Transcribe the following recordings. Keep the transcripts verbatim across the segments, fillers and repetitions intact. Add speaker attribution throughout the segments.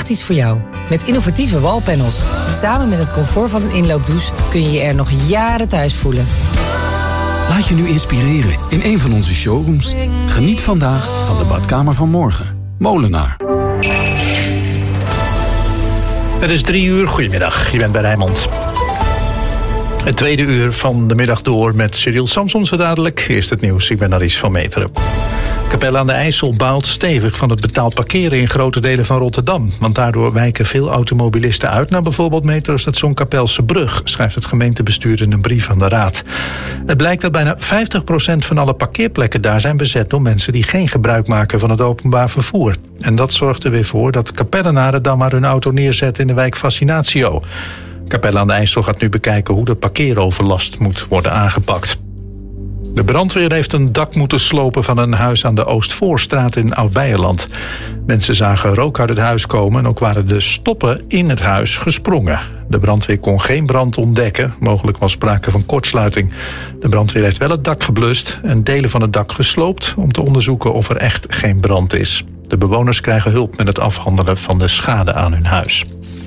Speaker 1: echt iets voor jou. Met innovatieve wallpanels. Samen met het comfort van een inloopdouche kun je je er nog jaren thuis voelen.
Speaker 2: Laat je nu inspireren in een van onze showrooms. Geniet vandaag van de badkamer van morgen. Molenaar.
Speaker 3: Het is drie uur. Goedemiddag, je bent bij Rijnmond. Het tweede uur van de middag door met Cyril Samson zo dadelijk. Eerst het nieuws, ik ben Aris van Meteren. Capelle aan de IJssel baalt stevig van het betaald parkeren in grote delen van Rotterdam. Want daardoor wijken veel automobilisten uit naar bijvoorbeeld metrostation Kapelse Brug, schrijft het gemeentebestuur in een brief aan de raad. Het blijkt dat bijna vijftig procent van alle parkeerplekken daar zijn bezet door mensen die geen gebruik maken van het openbaar vervoer. En dat zorgt er weer voor dat Capellenaren dan maar hun auto neerzetten in de wijk Fascinatio. Capelle aan de IJssel gaat nu bekijken hoe de parkeeroverlast moet worden aangepakt. De brandweer heeft een dak moeten slopen van een huis aan de Oostvoorstraat in Oud-Beijerland. Mensen zagen rook uit het huis komen en ook waren de stoppen in het huis gesprongen. De brandweer kon geen brand ontdekken, mogelijk was sprake van kortsluiting. De brandweer heeft wel het dak geblust en delen van het dak gesloopt om te onderzoeken of er echt geen brand is. De bewoners krijgen hulp met het afhandelen van de schade aan hun huis.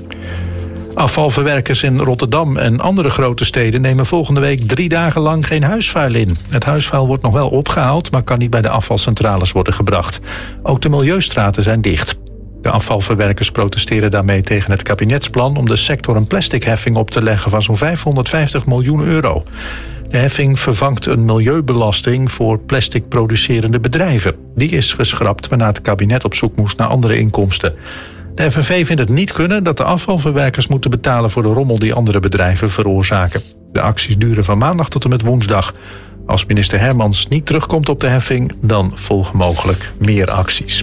Speaker 3: Afvalverwerkers in Rotterdam en andere grote steden nemen volgende week drie dagen lang geen huisvuil in. Het huisvuil wordt nog wel opgehaald, maar kan niet bij de afvalcentrales worden gebracht. Ook de milieustraten zijn dicht. De afvalverwerkers protesteren daarmee tegen het kabinetsplan om de sector een plasticheffing op te leggen van zo'n vijfhonderdvijftig miljoen euro. De heffing vervangt een milieubelasting voor plastic producerende bedrijven. Die is geschrapt waarna het kabinet op zoek moest naar andere inkomsten. De F N V vindt het niet kunnen dat de afvalverwerkers moeten betalen voor de rommel die andere bedrijven veroorzaken. De acties duren van maandag tot en met woensdag. Als minister Hermans niet terugkomt op de heffing, dan volgen mogelijk meer acties.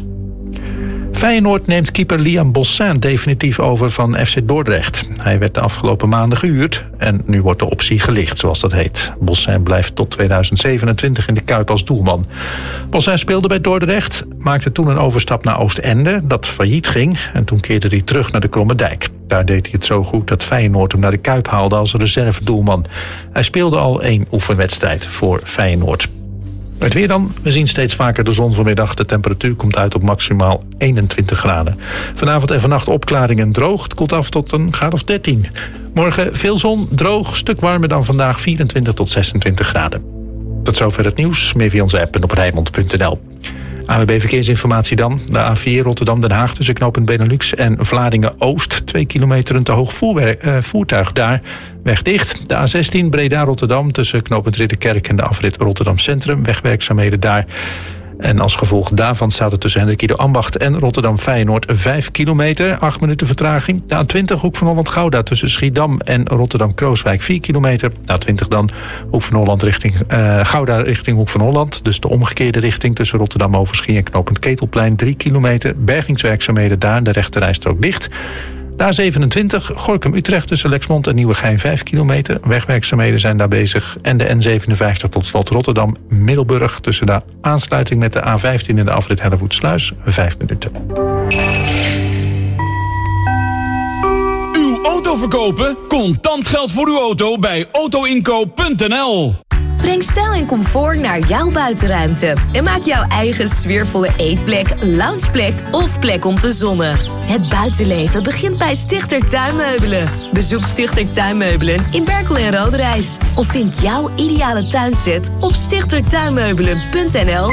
Speaker 3: Feyenoord neemt keeper Liam Bossin definitief over van F C Dordrecht. Hij werd de afgelopen maanden gehuurd en nu wordt de optie gelicht, zoals dat heet. Bossin blijft tot tweeduizend zevenentwintig in de Kuip als doelman. Bossin speelde bij Dordrecht, maakte toen een overstap naar Oostende, dat failliet ging. En toen keerde hij terug naar de Kromme Dijk. Daar deed hij het zo goed dat Feyenoord hem naar de Kuip haalde als reservedoelman. Hij speelde al één oefenwedstrijd voor Feyenoord. Het weer dan. We zien steeds vaker de zon vanmiddag. De temperatuur komt uit op maximaal eenentwintig graden. Vanavond en vannacht opklaring en droog. Het koelt af tot een graad of dertien. Morgen veel zon, droog, stuk warmer dan vandaag, vierentwintig tot zesentwintig graden. Tot zover het nieuws. Meer via onze app en op rijnmond punt n l. A W B Verkeersinformatie dan. De A vier Rotterdam-Den Haag tussen knooppunt Benelux en Vlaardingen-Oost. Twee kilometer een te hoog voerwerk, uh, voertuig daar. Weg dicht. De A zestien Breda-Rotterdam tussen knooppunt Ridderkerk en de afrit Rotterdam Centrum. Wegwerkzaamheden daar. En als gevolg daarvan staat er tussen Hendrik Ido Ambacht en Rotterdam Feyenoord vijf kilometer, acht minuten vertraging. De A twintig Hoek van Holland Gouda tussen Schiedam en Rotterdam Krooswijk vier kilometer. De A twintig dan Hoek van Holland richting uh, Gouda richting Hoek van Holland. Dus de omgekeerde richting tussen Rotterdam Overschie en knooppunt Ketelplein drie kilometer. Bergingswerkzaamheden daar, de rechterrijstrook dicht. De A zevenentwintig Gorinchem-Utrecht tussen Lexmond en Nieuwegein vijf kilometer. Wegwerkzaamheden zijn daar bezig. En de N zevenenvijftig tot slot Rotterdam-Middelburg tussen de aansluiting met de A vijftien en de afrit Hellevoetsluis vijf minuten.
Speaker 4: Uw auto verkopen? Contant geld voor uw auto bij autoinkoop punt n l.
Speaker 5: Breng stijl en comfort naar jouw buitenruimte. En maak jouw eigen sfeervolle eetplek, loungeplek of plek om te zonnen. Het buitenleven begint bij Stichter Tuinmeubelen. Bezoek Stichter Tuinmeubelen in Berkel en Roderijs. Of vind jouw ideale tuinset op stichter tuinmeubelen punt n l.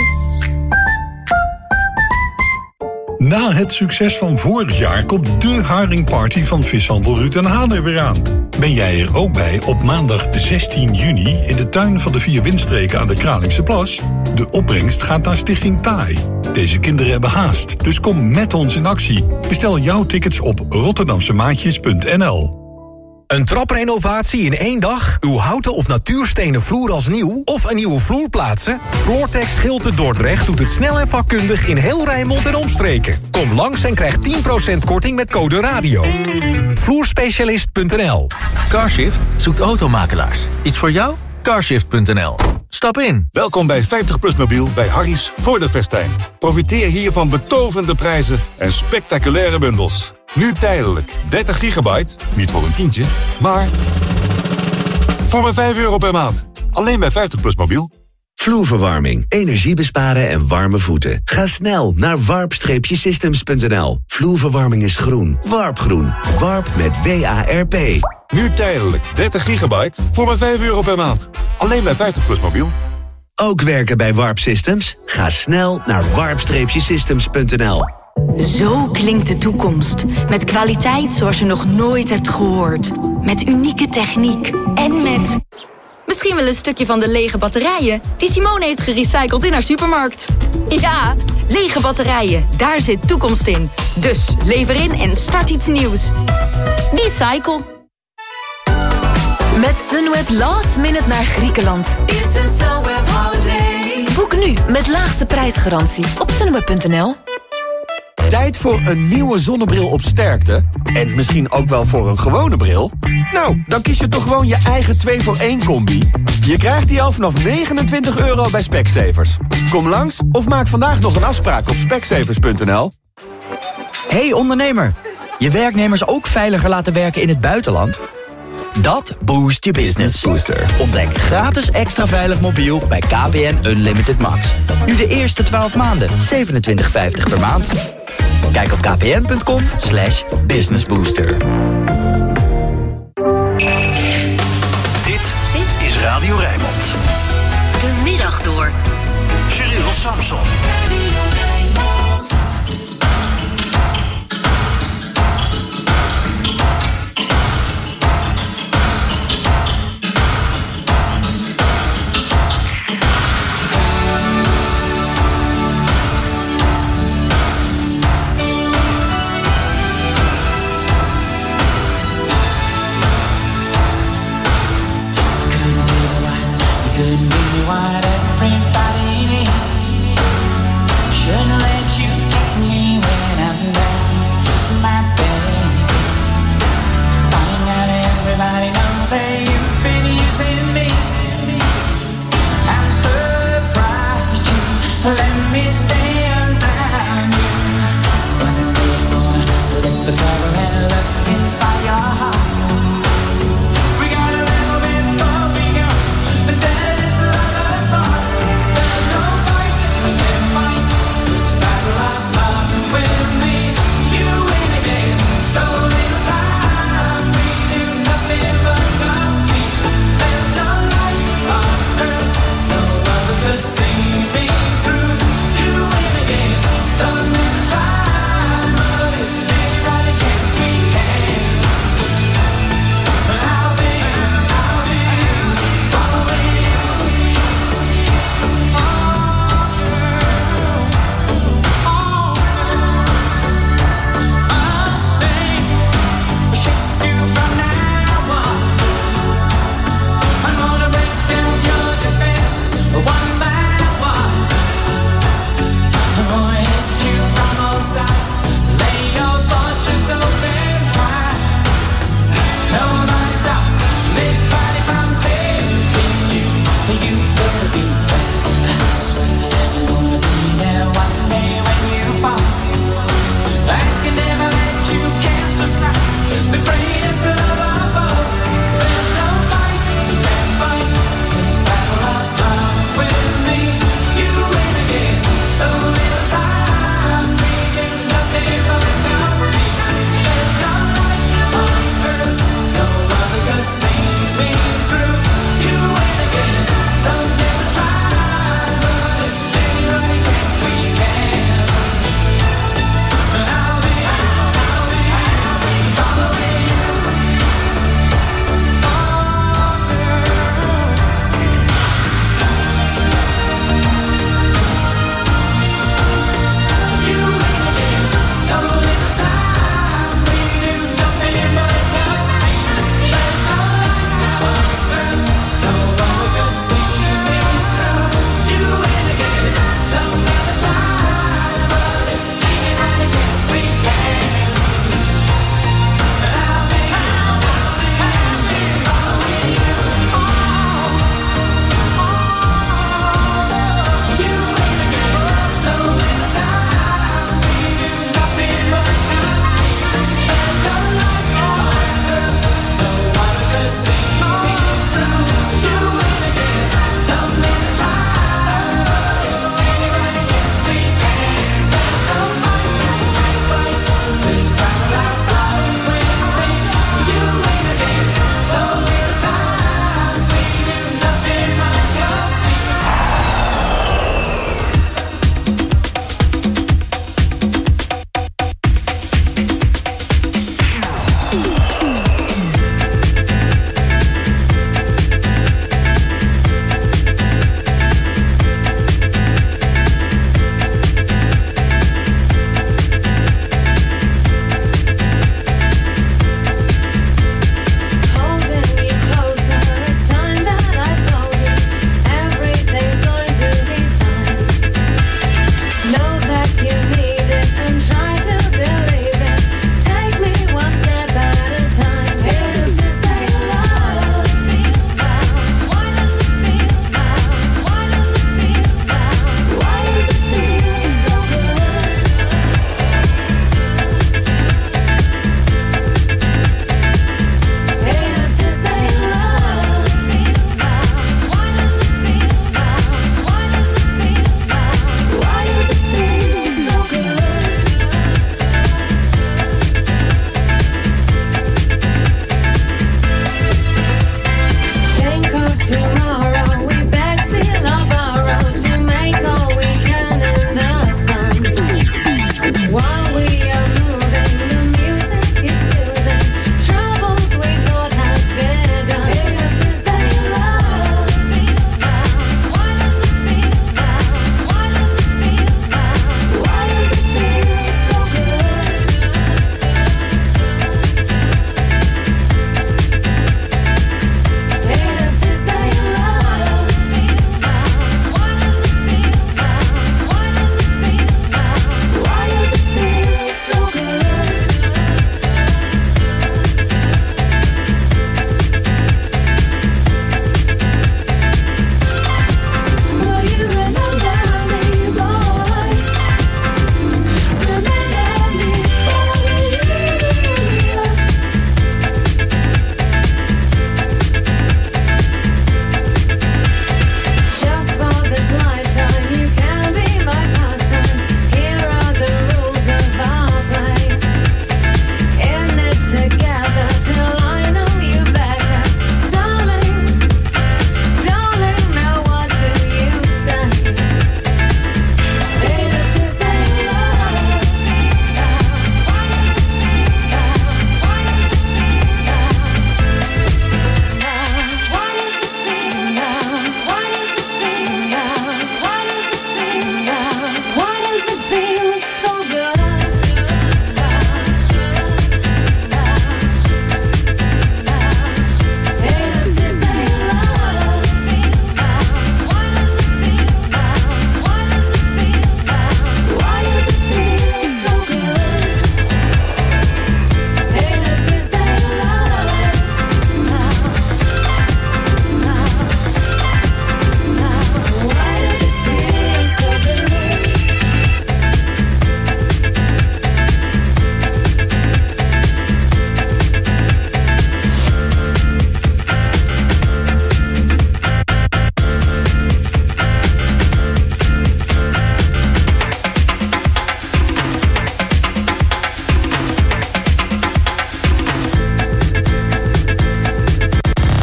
Speaker 6: Na het succes van vorig jaar komt de haringparty van vishandel Ruud en Haan er weer aan. Ben jij er ook bij op maandag zestien juni in de tuin van de vier windstreken aan de Kralingse Plas? De opbrengst gaat naar Stichting Taai. Deze kinderen hebben haast, dus kom met ons in actie. Bestel jouw tickets op rotterdamsemaatjes punt n l.
Speaker 7: Een traprenovatie in één dag? Uw houten of natuurstenen vloer als nieuw? Of een nieuwe vloer plaatsen? Floortex Gilte Dordrecht doet het snel en vakkundig in heel Rijnmond en omstreken. Kom langs en krijg tien procent korting met code radio. vloerspecialist punt n l.
Speaker 8: Carshift zoekt automakelaars. Iets voor jou? carshift punt n l. Stap in.
Speaker 9: Welkom bij vijftig plus mobiel bij Harry's voor de festijn. Profiteer hier van betoverende prijzen en spectaculaire bundels. Nu tijdelijk dertig gigabyte, niet voor een tientje, maar voor maar vijf euro per maand. Alleen bij vijftig plus mobiel.
Speaker 10: Vloerverwarming, energie besparen en warme voeten. Ga snel naar warp systems punt n l. Vloerverwarming is groen. Warpgroen. Warp met W A R P.
Speaker 9: Nu tijdelijk dertig gigabyte voor maar vijf euro per maand. Alleen bij vijftig plus mobiel.
Speaker 10: Ook werken bij Warp Systems? Ga snel naar warp systems punt n l.
Speaker 11: Zo klinkt de toekomst. Met kwaliteit zoals je nog nooit hebt gehoord. Met unieke techniek. En met... misschien wel een stukje van de lege batterijen die Simone heeft gerecycled in haar supermarkt. Ja, lege batterijen. Daar zit toekomst in. Dus lever in en start iets nieuws. Recycle.
Speaker 12: Met Sunweb last minute naar Griekenland. Boek nu met laagste prijsgarantie op sunweb punt n l.
Speaker 13: Tijd voor een nieuwe zonnebril op sterkte? En misschien ook wel voor een gewone bril? Nou, dan kies je toch gewoon je eigen twee voor één combi? Je krijgt die al vanaf negenentwintig euro bij Specsavers. Kom langs of maak vandaag nog een afspraak op specsavers punt n l.
Speaker 14: Hey ondernemer, je werknemers ook veiliger laten werken in het buitenland? Dat boost je business booster. Ontdek gratis extra veilig mobiel bij K P N Unlimited Max. Nu de eerste twaalf maanden zevenentwintig vijftig per maand. Kijk op kpn punt com slash businessbooster.
Speaker 15: Dit, Dit is Radio Rijnmond.
Speaker 5: De middag door.
Speaker 15: Cyril Samson.
Speaker 16: Couldn't give me what everybody needs.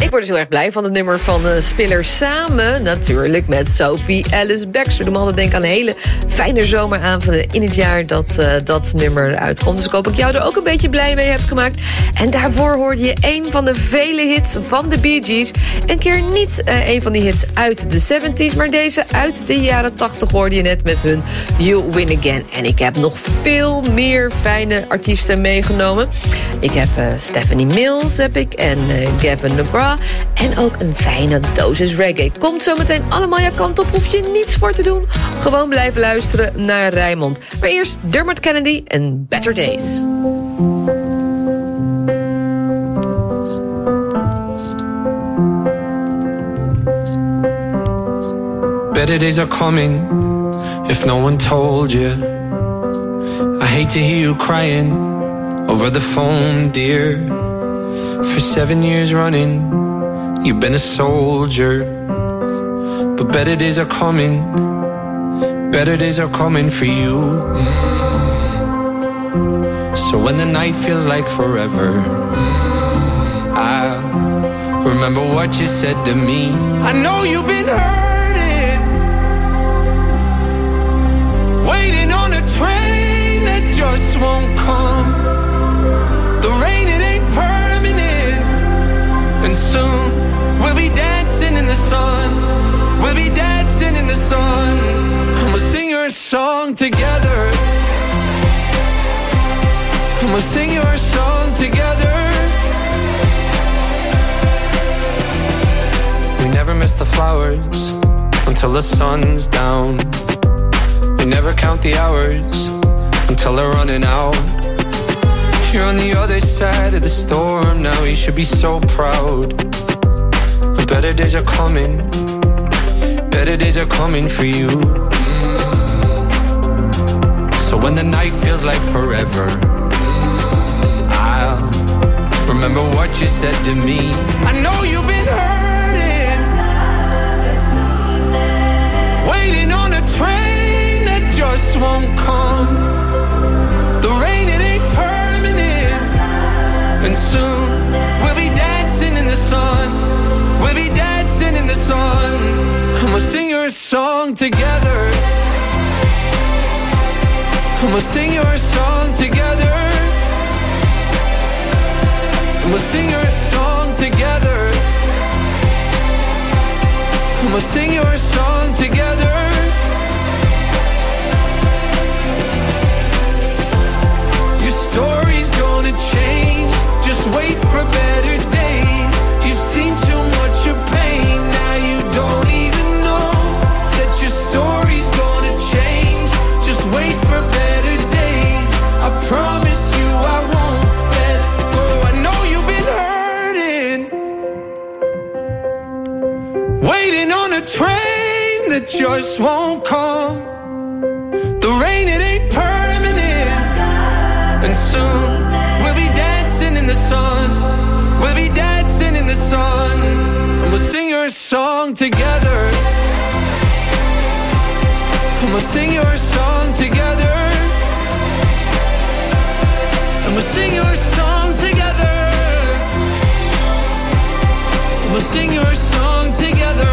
Speaker 16: Ik word dus heel erg blij van het nummer van uh, Spiller samen. Natuurlijk met Sophie Alice Baxter. Doe me altijd denken aan een hele fijne zomeravonden in het jaar dat uh, dat nummer uitkomt. Dus ik hoop dat ik jou er ook een beetje blij mee heb gemaakt. En daarvoor hoorde je een van de vele hits van de Bee Gees. Een keer niet uh, een van die hits uit de zeventig, maar deze uit de jaren tachtig hoorde je net met hun You Win Again. En ik heb nog veel meer fijne artiesten meegenomen. Ik heb uh, Stephanie Mills heb ik en uh, Gavin DeGraw. En ook een fijne dosis reggae. Komt zometeen allemaal je kant op, hoef je niets voor te doen. Gewoon blijven luisteren naar Rijnmond. Maar eerst Dermot Kennedy en Better Days.
Speaker 17: Better days are coming, if no one told you. I hate to hear you crying over the phone, dear. For seven years running, you've been a soldier. But better days are coming, better days are coming for you. So when the night feels like forever, I'll remember what you said to me. I know you've been hurting, waiting on a train that just won't come. The rain, it ain't permanent, and soon we'll be dancing in the sun. We'll be dancing in the sun. And we'll sing your song together. And we'll sing your song together. We never miss the flowers until the sun's down. We never count the hours until they're running out. You're on the other side of the storm now. You should be so proud. The better days are coming. Better days are coming for you. So when the night feels like forever, I'll remember what you said to me. I know you've been hurting, waiting on a train that just won't come. The rain, it ain't permanent, and soon we'll be dancing in the sun. We'll be dancing in the sun. And we'll sing your song together. And we'll sing your song together. And we'll sing your song together. And we'll sing your song together. Your story's gonna change. Just wait for better days. You've seen too much of pain. Now you don't even know that your story's gonna change. Just wait for better days. I promise you I won't let go. I know you've been hurting, waiting on a train that just won't come. The rain, it ain't permanent, and soon we'll be dancing in the sun. We'll be dancing in the sun. And we'll sing your song together. And we'll sing your song together. And we'll sing your song together. And we'll sing your song together.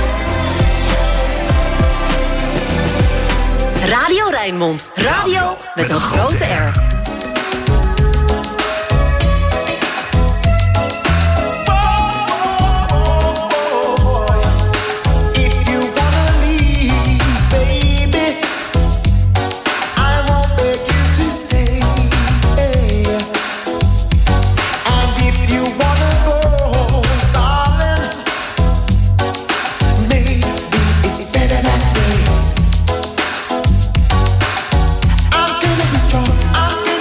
Speaker 5: Radio Rijnmond. Radio met een grote R.
Speaker 18: I'm gonna be strong. I'm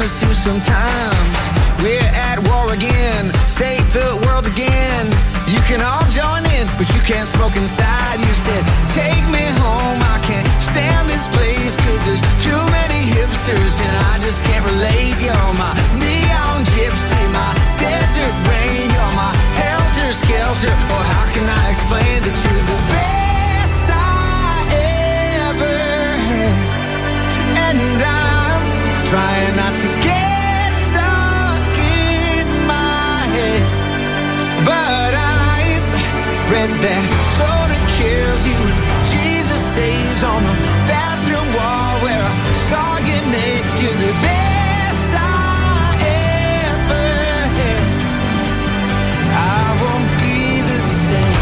Speaker 17: it seems sometimes we're at war again. Save the world again. You can all join in, but you can't smoke inside. You said, take me home, I can't stand this place, cause there's too many hipsters and I just can't relate. You're my neon gypsy, my desert rain. You're my helter-skelter, or how can I explain that you're the best I ever had? And I'm trying not to get stuck in my head, but I've read that soda kills you and Jesus saves on the bathroom wall where I saw your name. You're the best I ever had. I won't be the same.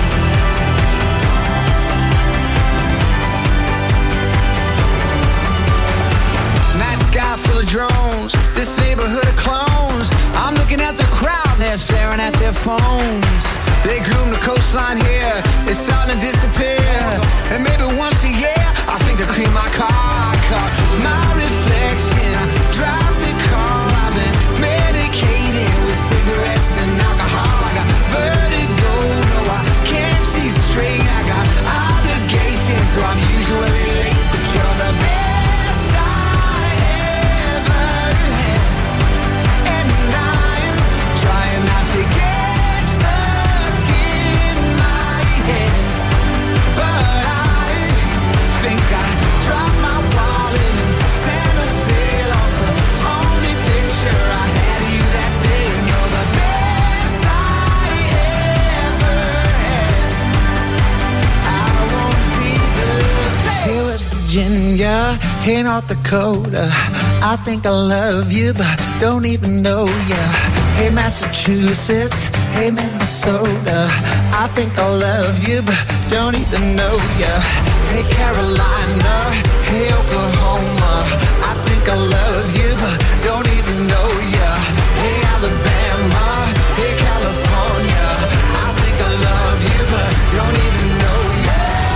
Speaker 17: Night sky full of drones, this neighborhood of clones. I'm looking at the crowd, they're staring at their phones. They groom the coastline here, it's starting to disappear. And maybe once a year, I think to clean my car. I caught my reflection, I drive the car. I've been medicated with cigarettes and alcohol. I got vertigo, no I can't see straight. I got obligations, so I'm usually late. But you're the best I ever had. And I'm trying not to get stuck in my head, but I think I dropped my wallet in Santa Fe. Lost the only picture I had of you that day. And you're the best I ever had. I won't be the same. Hey, West Virginia, hey, North Dakota, I think I love you, but don't even know ya. Hey, Massachusetts, hey, Minnesota, I think I love you, but don't even know ya. Hey, Carolina, hey, Oklahoma, I think I love you, but don't even know ya. Hey, Alabama, hey, California, I think I love you, but don't even know ya.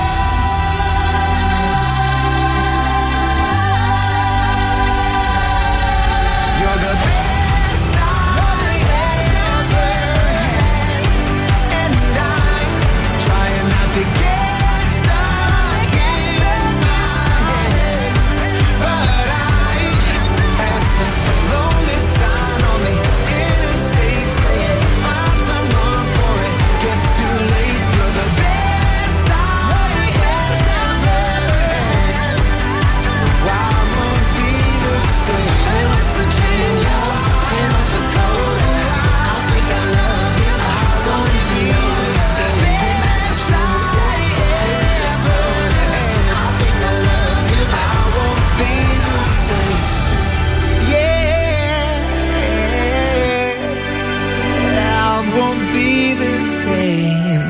Speaker 17: You're the best I ever had, and I'm trying not to get stuck in my head, but I asked the lonely sign on the interstate saying, find someone for it gets too late. You're the best I ever had. Why won't be the same? West Virginia, North Dakota, I think I love you, I don't be the same. Best I ever had. I think I love you, I won't be the same. Yeah, I won't be the same.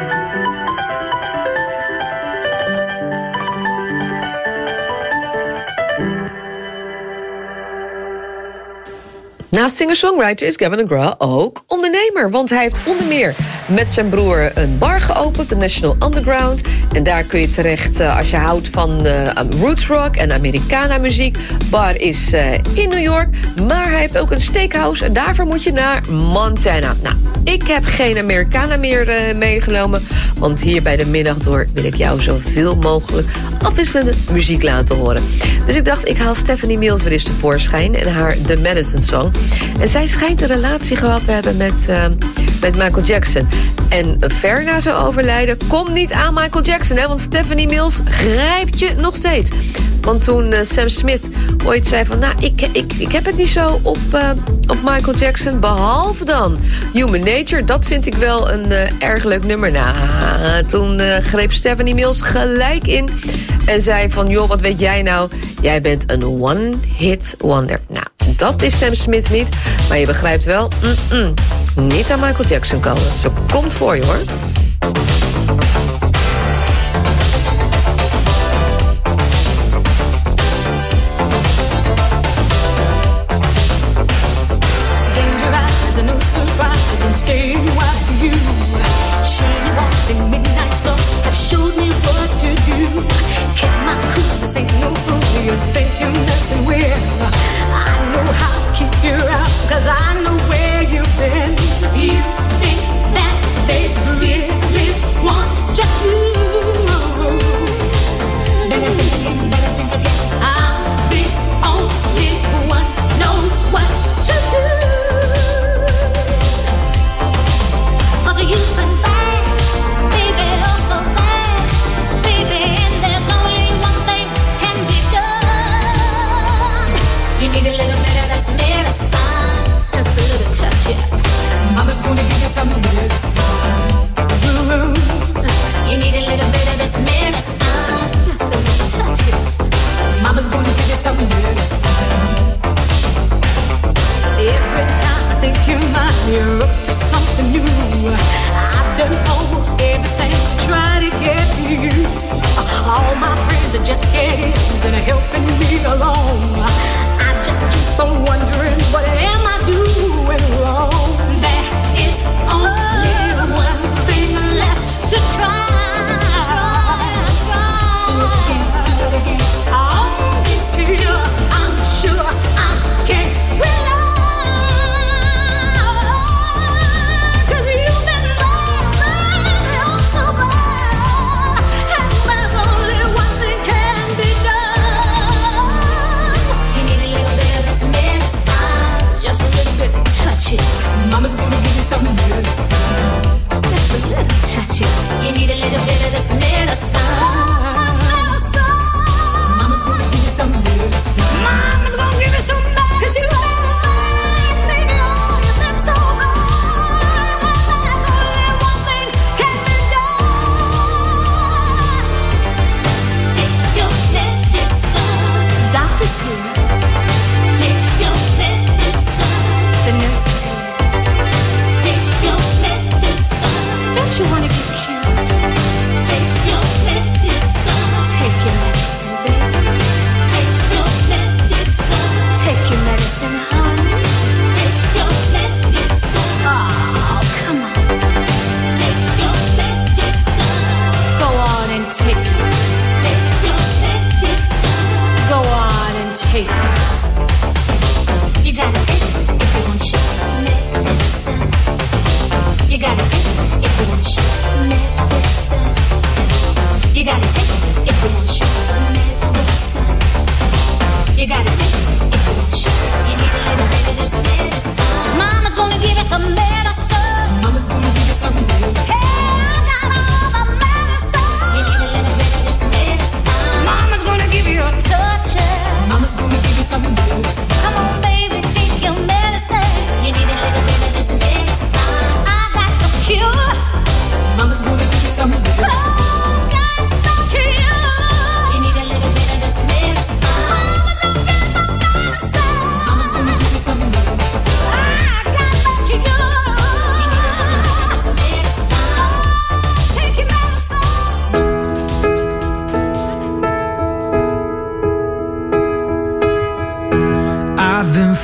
Speaker 16: Naast singer-songwriter is Gavin DeGraw ook ondernemer. Want hij heeft onder meer met zijn broer een bar geopend, de National Underground. En daar kun je terecht uh, als je houdt van uh, roots rock en Americana muziek. Bar is uh, in New York, maar hij heeft ook een steakhouse. En daarvoor moet je naar Montana. Nou, ik heb geen Americana meer uh, meegenomen. Want hier bij de middag door wil ik jou zoveel mogelijk afwisselende muziek laten horen. Dus ik dacht, ik haal Stephanie Mills weer eens tevoorschijn en haar The Medicine Song. En zij schijnt een relatie gehad te hebben met, uh, met Michael Jackson. En ver na zijn overlijden, kom niet aan Michael Jackson, hè, want Stephanie Mills grijpt je nog steeds. Want toen uh, Sam Smith ooit zei van, nou, ik, ik, ik heb het niet zo op, uh, op Michael Jackson, behalve dan Human Nature. Dat vind ik wel een uh, erg leuk nummer. Nou, toen uh, greep Stephanie Mills gelijk in en zei van, joh, wat weet jij nou? Jij bent een one-hit wonder. Nou, dat is Sam Smith niet, maar je begrijpt wel, mm-mm, niet aan Michael Jackson komen. Zo komt voor je, hoor.
Speaker 18: Think you're messing with. I know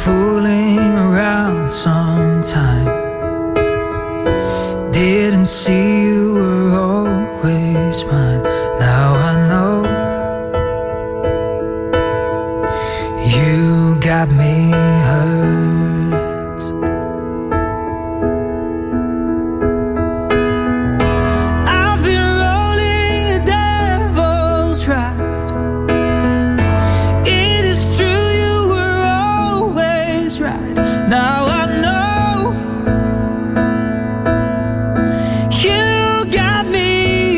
Speaker 17: fooling around sometime. Didn't see you were always mine. Now I know you got me hurt. I've been rolling a devil's ride. It is true you were always right. Now I know you got me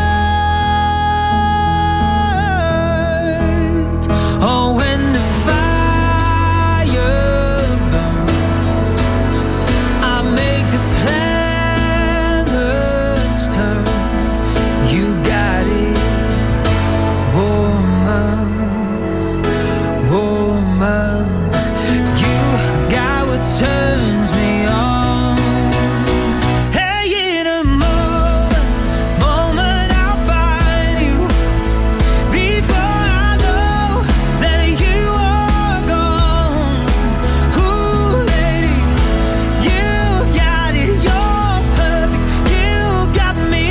Speaker 17: hurt. Oh, when the fire burns, I make the planets turn. You got it, woman, woman. You got what turns me on. Hey, in a moment, moment I'll find you. Before I know that you are gone. Ooh, lady, you got it, you're perfect. You got me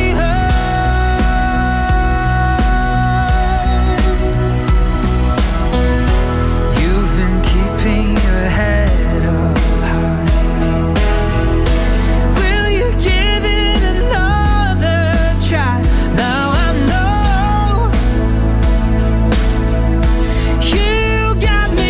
Speaker 17: hurt. You've been keeping your head up high. Will you give it another try? Now I know you got me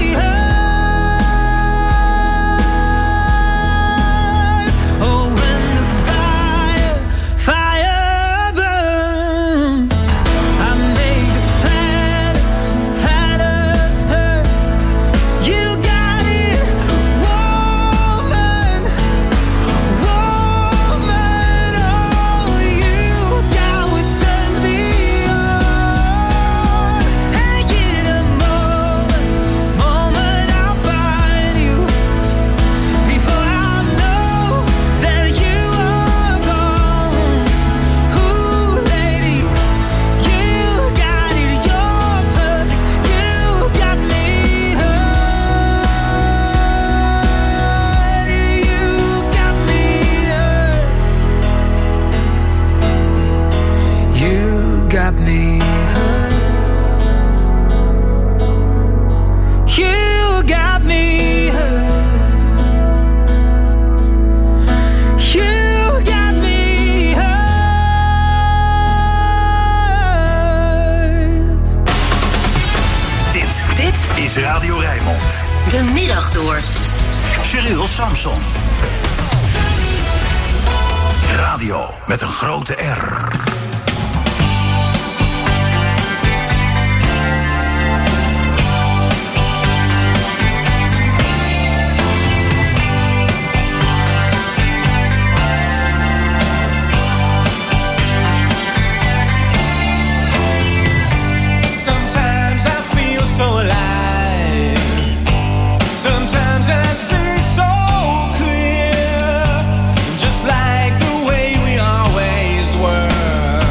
Speaker 17: hurt. Oh, when the fire, fire burns, I make the planets, planets turn. You got it, woman, woman. Oh, you got what turns me on. Hey, in a moment, moment I'll find you. Before I know that you are gone. Ooh, lady, you got it, you're perfect. You got me hurt. You got me hurt. You got me hurt. You got me hurt. You got me hurt.
Speaker 15: Dit, dit is Radio Rijnmond.
Speaker 5: De middag door.
Speaker 15: Sheryl Samson. Radio met een grote R.
Speaker 17: Sometimes I feel so alive. Sometimes I see so clear. Just like the way we always were.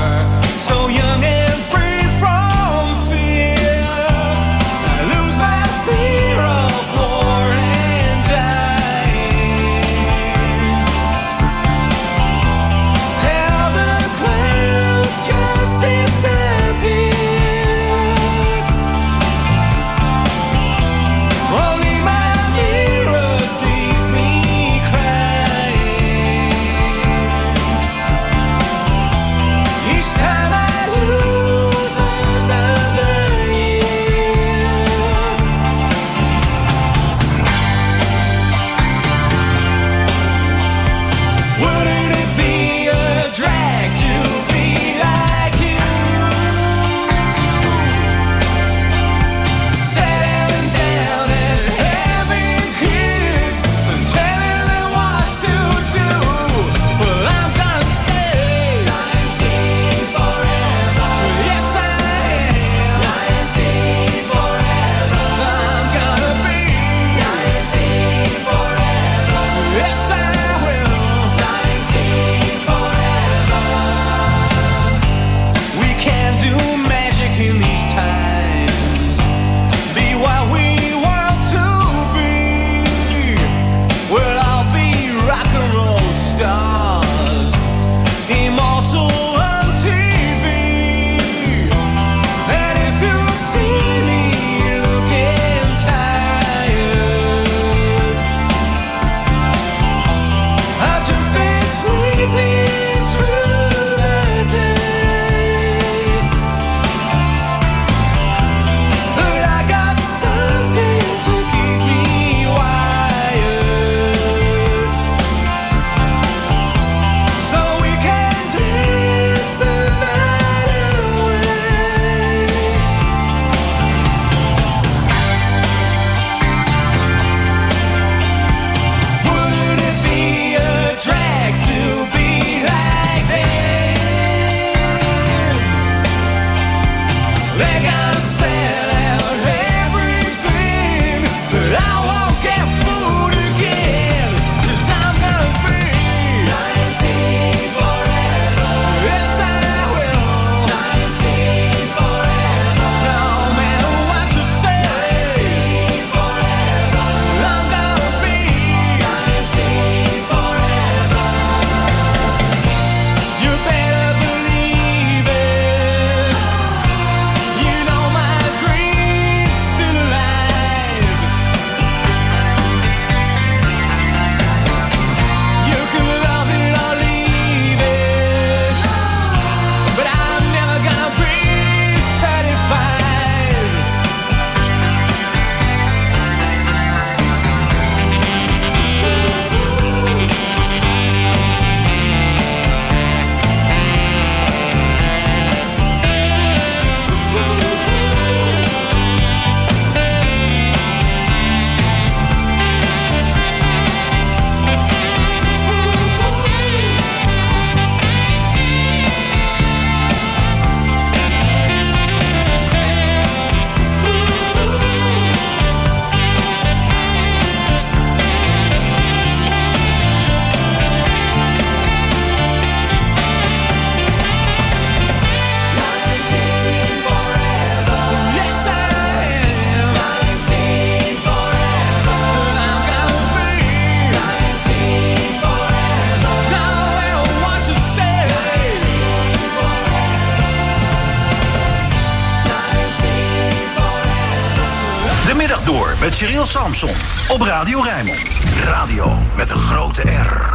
Speaker 15: Cyril Samson op Radio Rijnmond. Radio met een grote R.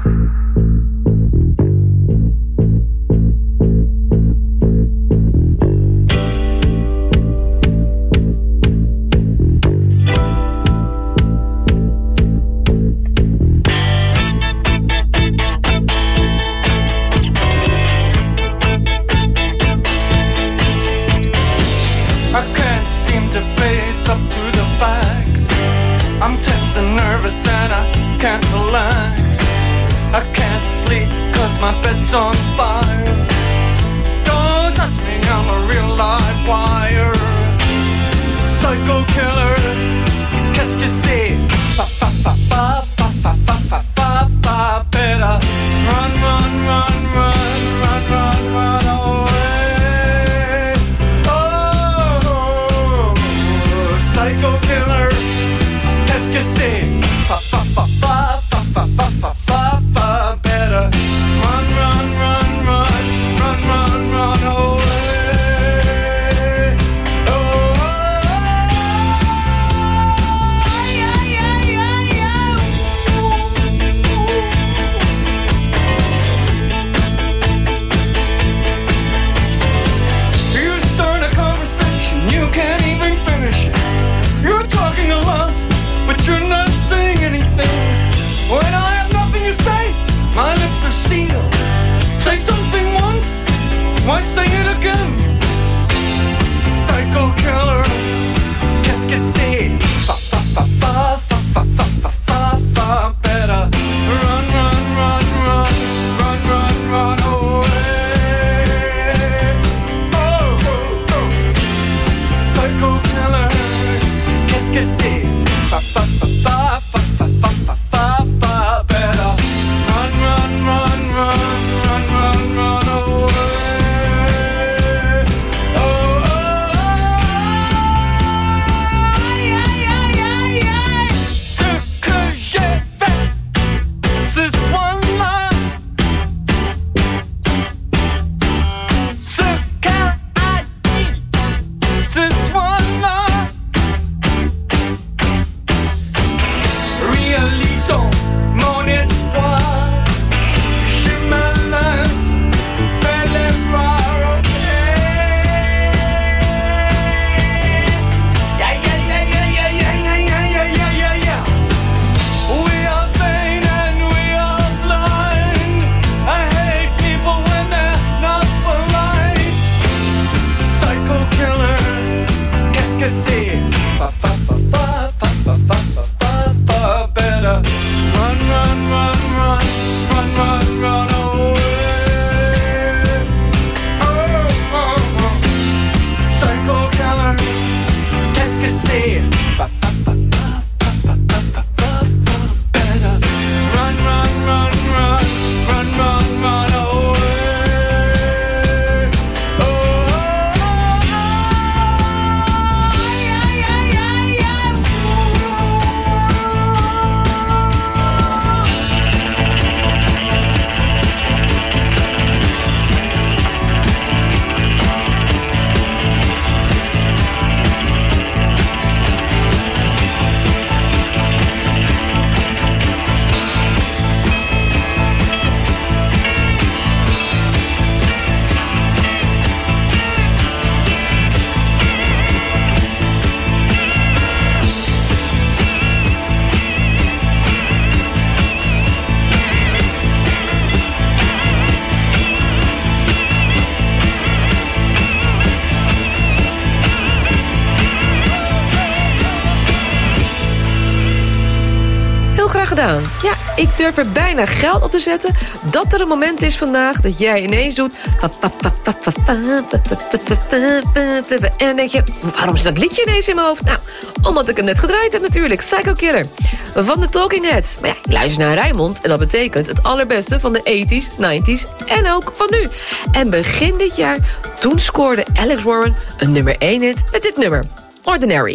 Speaker 16: Gedaan. Ja, ik durf er bijna geld op te zetten dat er een moment is vandaag dat jij ineens doet en dan denk je, waarom is dat liedje ineens in mijn hoofd? Nou, omdat ik hem net gedraaid heb natuurlijk. Psycho Killer van de Talking Heads. Maar ja, ik luister naar Rijnmond en dat betekent het allerbeste van de tachtiger, negentiger en ook van nu. En begin dit jaar, toen scoorde Alex Warren een nummer één hit met dit nummer, Ordinary.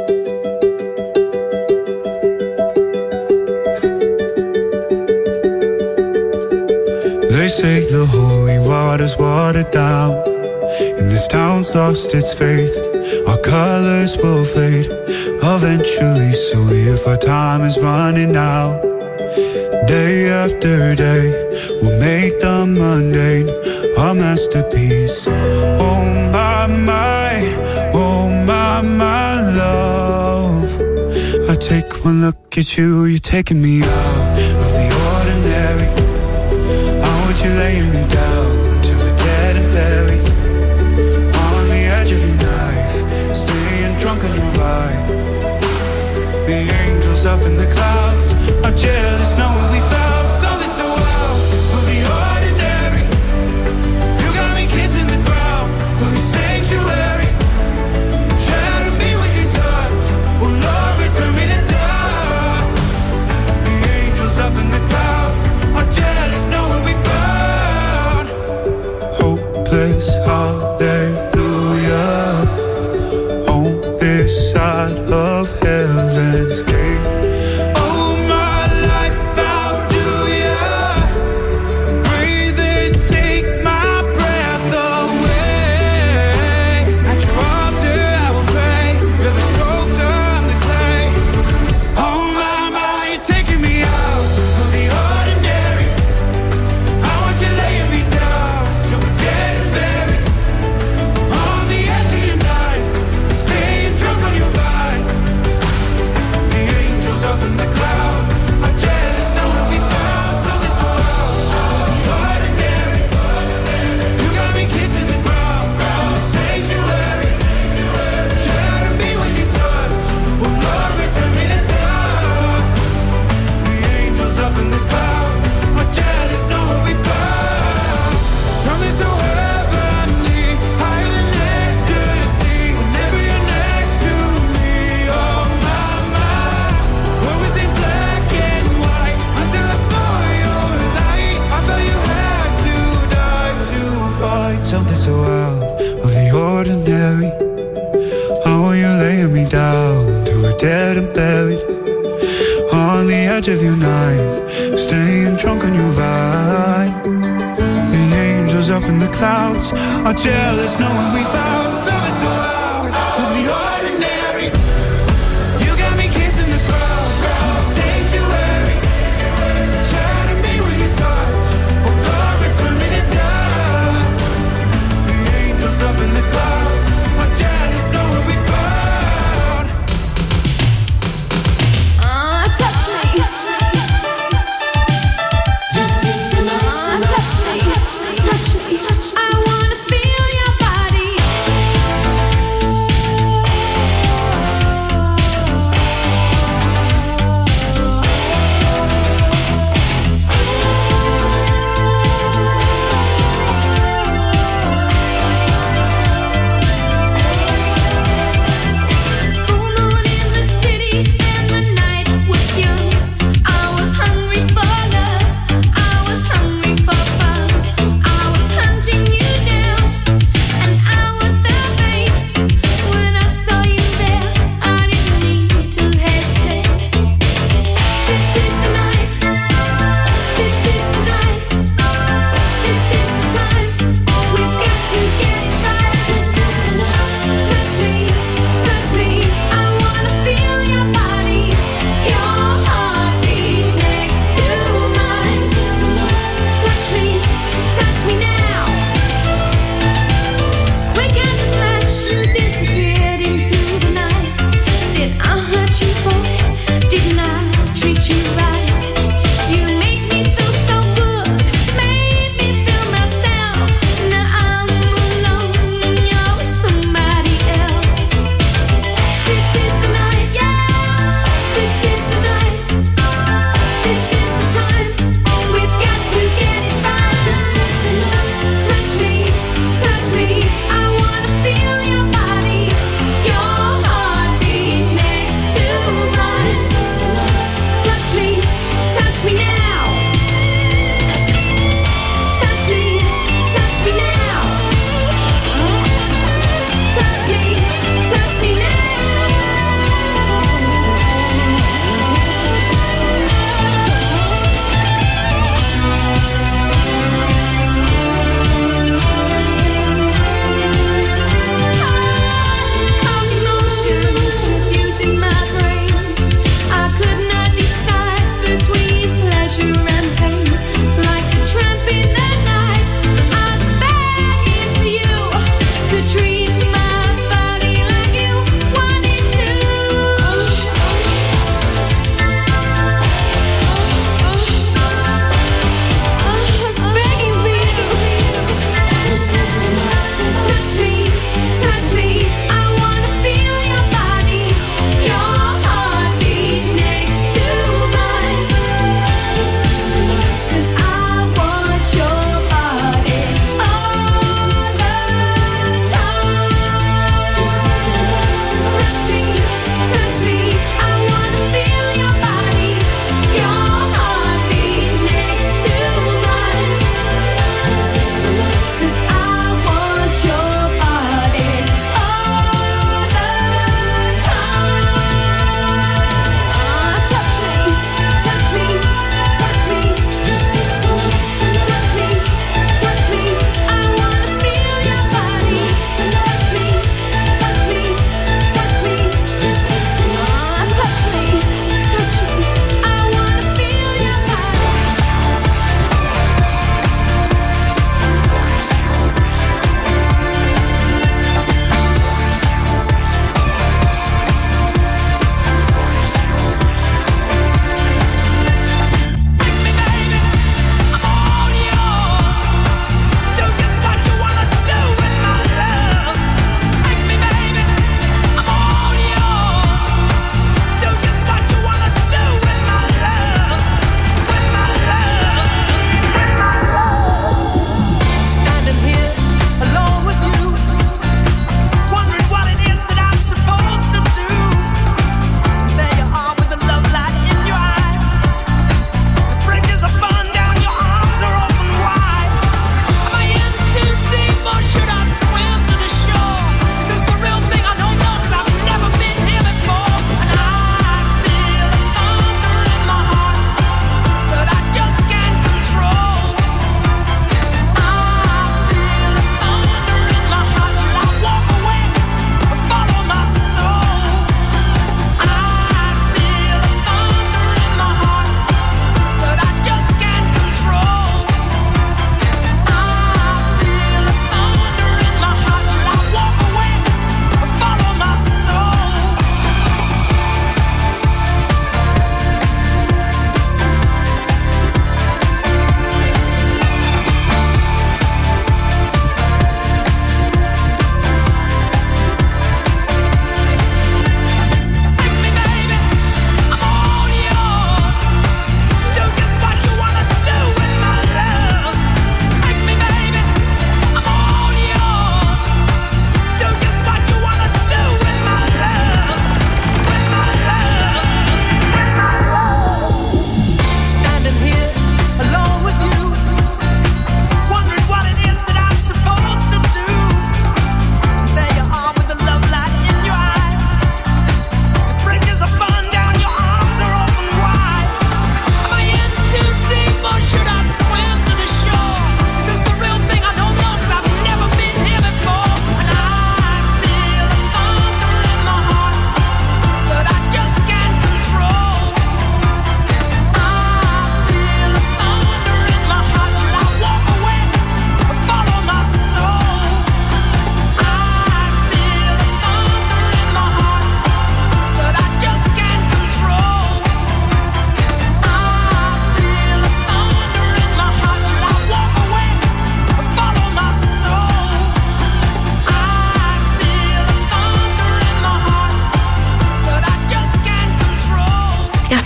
Speaker 18: They say the holy water's watered down, and this town's lost its faith. our colors will fade eventually. So if our time is running out, day after day, we'll make the mundane a masterpiece. Oh my, my, oh my, my love. I take one look at you, you're taking me out of the ordinary. I want you laying me down till we're dead and buried. On the edge of your knife, staying drunk on your ride. The angels up in the clouds are jealous knowing we found something so out of the ordinary. You got me kissing the ground of your sanctuary. Shadow me when you're done. Oh Lord, return me to dust. The angels up in the clouds are jealous knowing we found hopeless hallelujah on this side of heaven's gate. Oh my life, how do ya breathe and take my breath away? At your altar I will pray. You're the sculptor, I'm the clay. Oh my, my, you're taking me out of the ordinary. I want you laying me down till we're dead and buried. On the edge of your knife, staying drunk on your vine. The angels up in the clouds are jealous knowing we found something so out of the ordinary. You got me kissing the ground, the sanctuary. Shadow me when you're done. Oh Lord, return me to dust. The angels up in the clouds are jealous knowing we found something so heavenly, higher than ecstasy. Whenever you're next to me, oh my, my. What was in black and white until I saw your light? I thought you had to die to find something so out of the ordinary. How are you laying me down to a dead and buried? On the edge of your knife, staying drunk on your vine. The angels up in the clouds are jealous knowing we found something so out of the ordinary. You got me kissing the ground, the sanctuary. Shadow me when you touch. Oh Lord, return me to dust. The angels up in the clouds are jealous knowing we found.
Speaker 17: Ah, touch me. This is the night. Touch me, touch me. I wanna feel your body.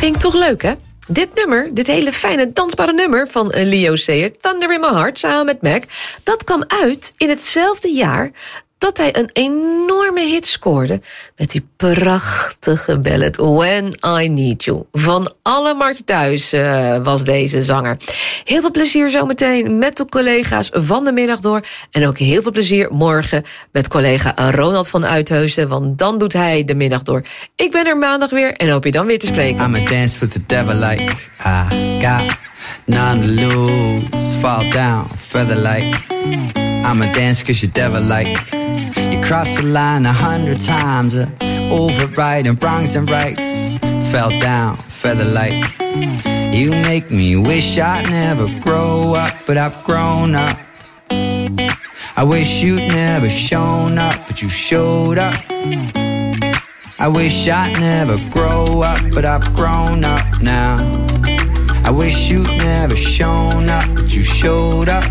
Speaker 16: Vind ik toch leuk, hè? Dit nummer, dit hele fijne dansbare nummer van Leo Sayer, Thunder in My Heart, samen met Mac, dat kwam uit in hetzelfde jaar dat hij een enorme hit scoorde met die prachtige ballad When I Need You. Van alle markten thuis uh, was deze zanger. Heel veel plezier zometeen met de collega's van de middag door. En ook heel veel plezier morgen met collega Ronald van Uitheusden, want dan doet hij de middag door. Ik ben er maandag weer en hoop je dan weer te spreken.
Speaker 19: I'ma dance with the devil like I got none to lose. Fall down, feather like I'ma dance cause you devil like. You cross the line a hundred times, uh, overriding wrongs and rights. Fell down, feather light. You make me wish I'd never grow up, but I've grown up. I wish you'd never shown up, but you showed up. I wish I'd never grow up, but I've grown up now. I wish you'd never shown up, but you showed up.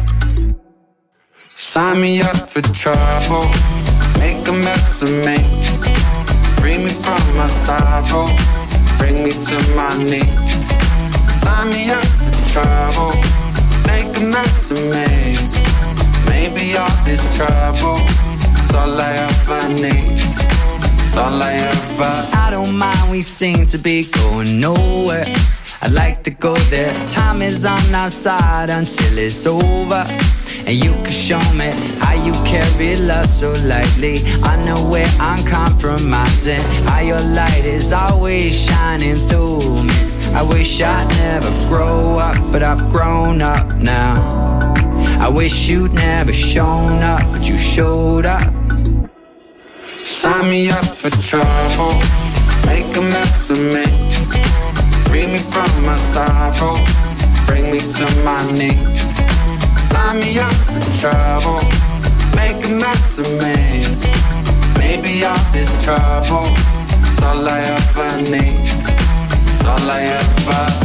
Speaker 20: Sign me up for trouble, make a mess of me. Free me from my sorrow, bring me to my knees. Sign me up for trouble, make a mess of me. Maybe all this trouble is all I ever need. It's all I ever.
Speaker 19: I don't mind, we seem to be going nowhere. I'd like to go there. Time is on our side until it's over. And you can show me how you carry love so lightly. I know where I'm compromising, how your light is always shining through me. I wish I'd never grow up, but I've grown up now. I wish you'd never shown up, but you showed up.
Speaker 20: Sign me up for trouble, make a mess of me. Free me from my sorrow, bring me to my knees. Sign me up for trouble, make a mess of me. Maybe all this trouble is all I ever need. It's all I ever.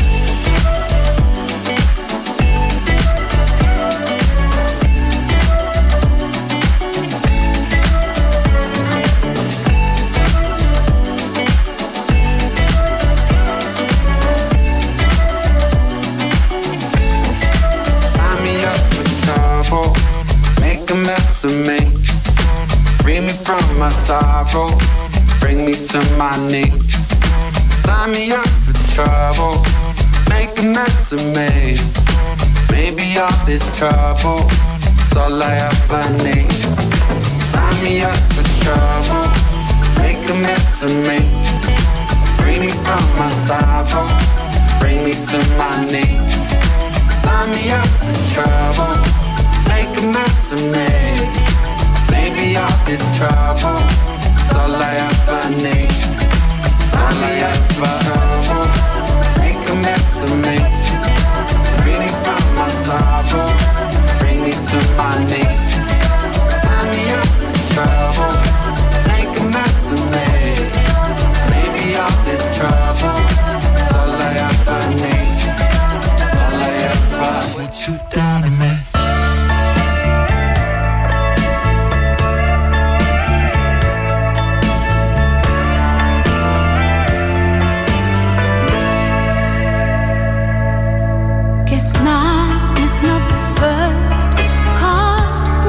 Speaker 20: Make a mess of me. Free me from my sorrow, bring me to my knees. Sign me up for trouble, make a mess of me. Maybe all this trouble is all I ever need. Sign me up for trouble, make a mess of me. Free me from my sorrow, bring me to my knees. Sign me up for trouble, make a mess of me. Maybe all this trouble is all I ever need. It's all I ever. Trouble, make a mess of me. Free me from my sorrow, bring me to my knees. Sign me up for trouble, make a mess of me. Maybe all this trouble is all I ever need. It's all I ever. What you done to me?
Speaker 21: Mine is not the first heartbreak.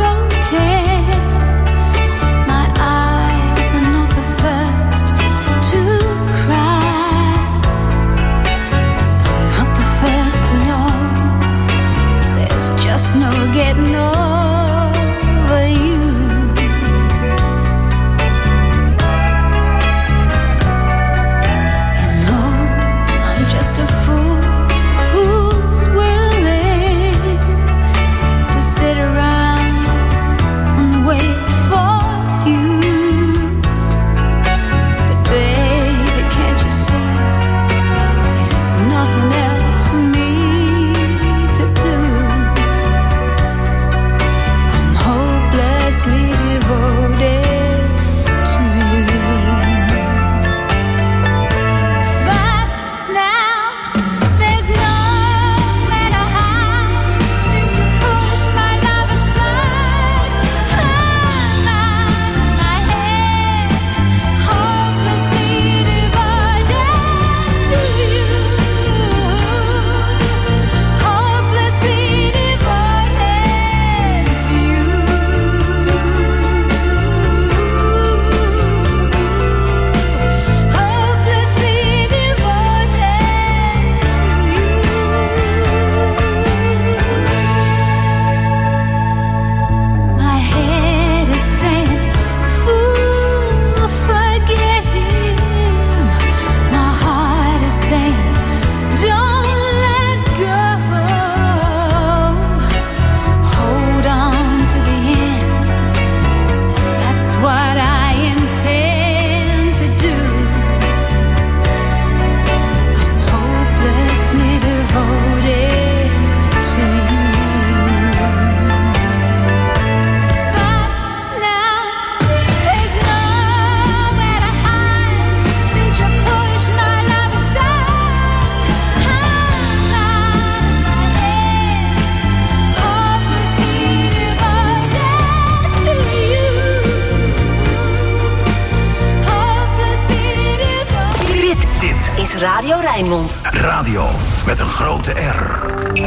Speaker 12: Radio Rijnmond.
Speaker 15: Radio met een grote R.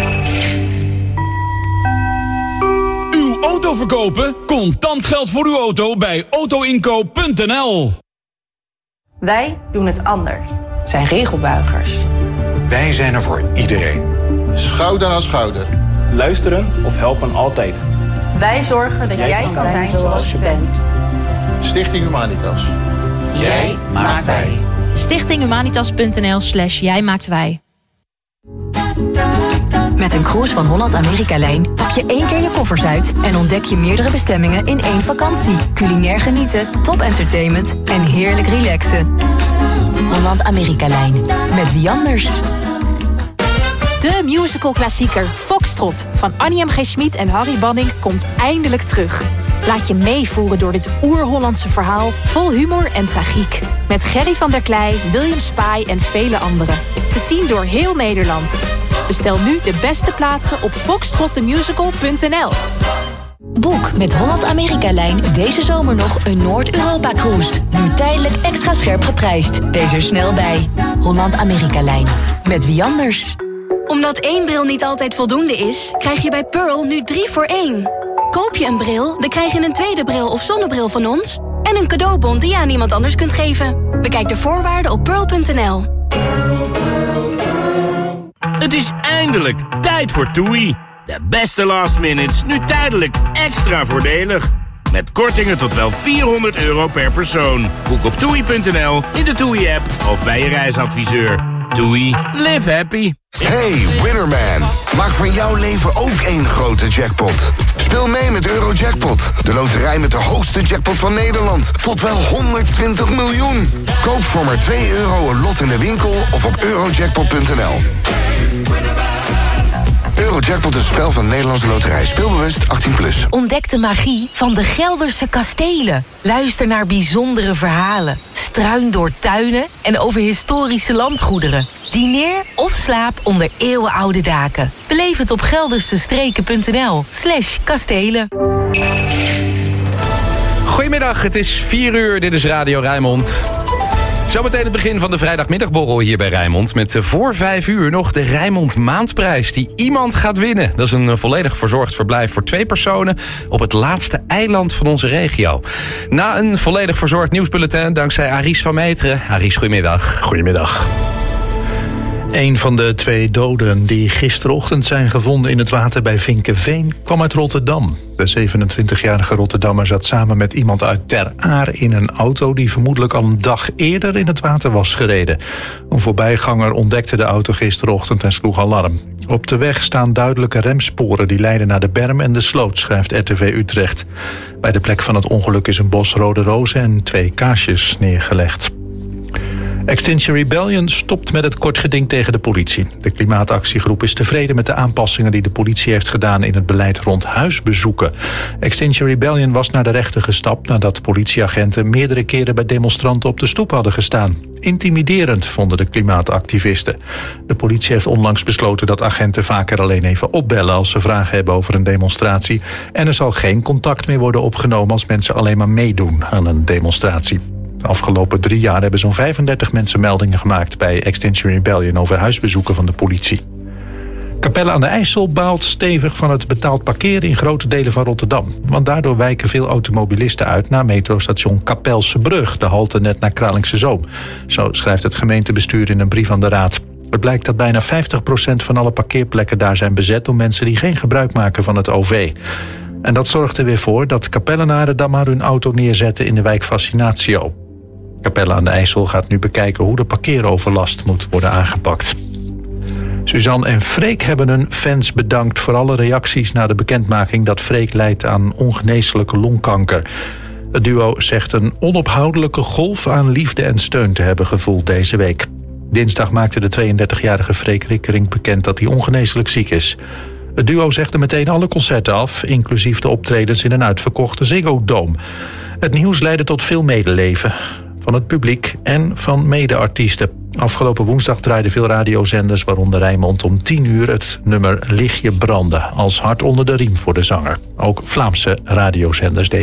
Speaker 4: Uw auto verkopen? Contant geld voor uw auto bij auto inkoop punt n l.
Speaker 21: Wij doen het anders. Zijn regelbuigers.
Speaker 22: Wij zijn er voor iedereen. Schouder aan schouder.
Speaker 23: Luisteren of helpen altijd.
Speaker 21: Wij zorgen dat jij, jij kan zijn, zijn zoals je bent.
Speaker 22: Stichting Humanitas.
Speaker 21: Jij maakt wij.
Speaker 24: stichting humanitas punt n l slash jij maakt wij.
Speaker 12: Met een cruise van Holland Amerika-lijn pak je één keer je koffers uit en ontdek je meerdere bestemmingen in één vakantie. Culinair genieten, top entertainment en heerlijk relaxen. Holland Amerika-lijn. Met wie anders?
Speaker 25: De musical-klassieker Foxtrot van Annie M G. Schmid en Harry Banning komt eindelijk terug. Laat je meevoeren door dit oer-Hollandse verhaal vol humor en tragiek. Met Gerry van der Klei, William Spy en vele anderen. Te zien door heel Nederland. Bestel nu de beste plaatsen op foxtrot the musical punt n l.
Speaker 12: Boek met Holland Amerika-lijn deze zomer nog een Noord-Europa-cruise. Nu tijdelijk extra scherp geprijsd. Wees er snel bij. Holland Amerika-lijn. Met wie anders?
Speaker 26: Omdat één bril niet altijd voldoende is, krijg je bij Pearl nu drie voor één. Koop je een bril, dan krijg je een tweede bril of zonnebril van ons en een cadeaubon die je aan iemand anders kunt geven. Bekijk de voorwaarden op pearl punt n l.
Speaker 27: Het is eindelijk tijd voor TUI. De beste last minutes, nu tijdelijk extra voordelig. Met kortingen tot wel vierhonderd euro per persoon. Boek op toei punt n l, in de TUI-app of bij je reisadviseur. TUI, live happy.
Speaker 28: Hey Winnerman, maak van jouw leven ook één grote jackpot. Speel mee met Eurojackpot, de loterij met de hoogste jackpot van Nederland. Tot wel honderdtwintig miljoen. Koop voor maar twee euro een lot in de winkel of op eurojackpot punt n l. Eurojackpot is een spel van de Nederlandse Loterij. Speelbewust achttien plus.
Speaker 29: Ontdek de magie van de Gelderse kastelen. Luister naar bijzondere verhalen. Struin door tuinen en over historische landgoederen. Dineer of slaap onder eeuwenoude daken. Beleef het op geldersestreken punt n l slash kastelen.
Speaker 30: Goedemiddag, het is vier uur. Dit is Radio Rijnmond. Zometeen het begin van de vrijdagmiddagborrel hier bij Rijnmond. Met voor vijf uur nog de Rijnmond Maandprijs die iemand gaat winnen. Dat is een volledig verzorgd verblijf voor twee personen op het laatste eiland van onze regio. Na een volledig verzorgd nieuwsbulletin dankzij Aries van Meteren. Aries, goedemiddag.
Speaker 3: Goedemiddag. Een van de twee doden die gisterochtend zijn gevonden in het water bij Vinkeveen kwam uit Rotterdam. De zevenentwintigjarige Rotterdammer zat samen met iemand uit Ter Aar in een auto die vermoedelijk al een dag eerder in het water was gereden. Een voorbijganger ontdekte de auto gisterochtend en sloeg alarm. Op de weg staan duidelijke remsporen die leiden naar de berm en de sloot, schrijft R T V Utrecht. Bij de plek van het ongeluk is een bos rode rozen en twee kaarsjes neergelegd. Extinction Rebellion stopt met het kort geding tegen de politie. De klimaatactiegroep is tevreden met de aanpassingen die de politie heeft gedaan in het beleid rond huisbezoeken. Extinction Rebellion was naar de rechter gestapt nadat politieagenten meerdere keren bij demonstranten op de stoep hadden gestaan. Intimiderend, vonden de klimaatactivisten. De politie heeft onlangs besloten dat agenten vaker alleen even opbellen als ze vragen hebben over een demonstratie. En er zal geen contact meer worden opgenomen als mensen alleen maar meedoen aan een demonstratie. De afgelopen drie jaar hebben zo'n vijfendertig mensen meldingen gemaakt bij Extinction Rebellion over huisbezoeken van de politie. Capelle aan de IJssel baalt stevig van het betaald parkeren in grote delen van Rotterdam. Want daardoor wijken veel automobilisten uit naar metrostation Kapelsebrug, de halte net naar Kralingse Zoom. Zo schrijft het gemeentebestuur in een brief aan de raad. Het blijkt dat bijna vijftig procent van alle parkeerplekken daar zijn bezet door mensen die geen gebruik maken van het O V. En dat zorgt er weer voor dat Capellenaren dan maar hun auto neerzetten in de wijk Fascinatio. Capelle aan de IJssel gaat nu bekijken hoe de parkeeroverlast moet worden aangepakt. Suzanne en Freek hebben hun fans bedankt voor alle reacties na de bekendmaking dat Freek lijdt aan ongeneeslijke longkanker. Het duo zegt een onophoudelijke golf aan liefde en steun te hebben gevoeld deze week. Dinsdag maakte de tweeëndertigjarige Freek Rikkering bekend dat hij ongeneeslijk ziek is. Het duo zegde meteen alle concerten af, inclusief de optredens in een uitverkochte Ziggo Dome. Het nieuws leidde tot veel medeleven van het publiek en van mede-artiesten. Afgelopen woensdag draaiden veel radiozenders, waaronder Rijnmond, om tien uur het nummer Licht je branden als hart onder de riem voor de zanger. Ook Vlaamse radiozenders deden